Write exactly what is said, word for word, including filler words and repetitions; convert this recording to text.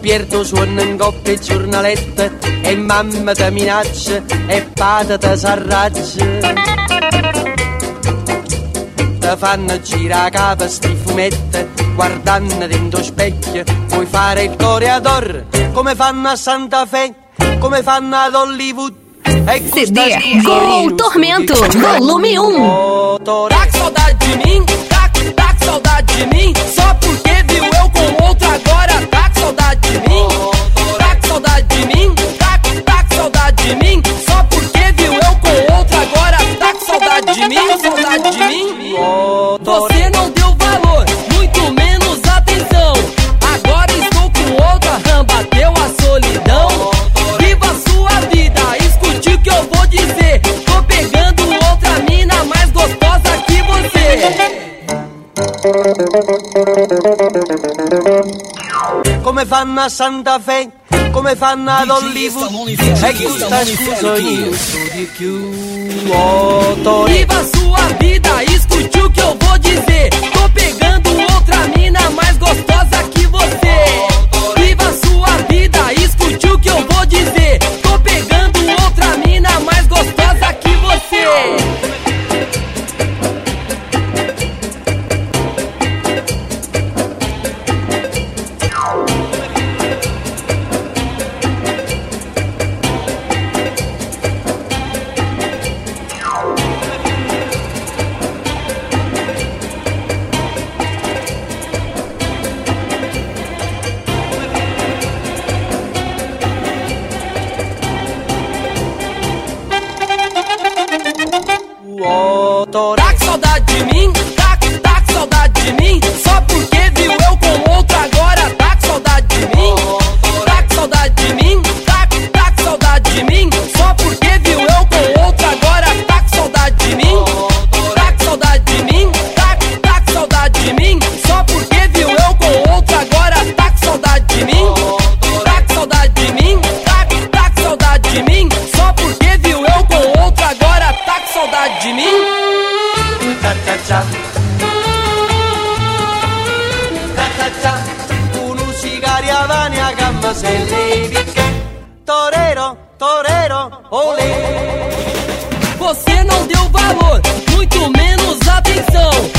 pierdo suono in coppia e giornalette, e mamma ti minaccia e padre ti s'arraggia. Ti fanno girare a capo sti fumetti, guardando dentro specchio, puoi fare il toreador, come fanno a Santa Fe, come fanno ad Hollywood. C D com Tormento, volume um. Tá com saudade de mim? Tá, tá com saudade de mim? Só porque viu eu com outro agora tá com saudade de mim? Tá com saudade de mim? Tá, tá com saudade de mim? Só porque viu eu com outro agora tá com saudade de mim? Saudade de mim? Você não deu valor, muito menos atenção. Agora estou com outra, bateu a solidão. Viva a sua vida, escute o que eu vou dizer. Tô pegando outra mina mais gostosa que você. Come fanno a Santa Fe, come fanno ad Hollywood, e questa scusa io di più. Viva a sua vida, escute o que eu vou dizer. Tô pegando outra mina mais gostosa que você. Viva a sua vida, escute o que eu vou dizer. Tô pegando outra mina mais gostosa que você. Tá com saudade de mim? Tá, tá com saudade de mim? Só porque viu eu com outro agora tá com saudade de mim? Tá com saudade de mim? Tá, tá com saudade de mim? Só porque viu eu com outro agora tá com saudade de mim? Tá com saudade de mim? Tá, tá com saudade de mim? Só porque viu eu com outro agora tá com saudade de mim? Tá com saudade de mim? Tá, tá com saudade de mim? Só porque viu eu com outro agora tá com saudade de mim? Cha-cha-cha, cha-cha-cha, uno sigaria vani a gamba se levi. Torero, torero, olê. Você não deu valor, muito menos atenção.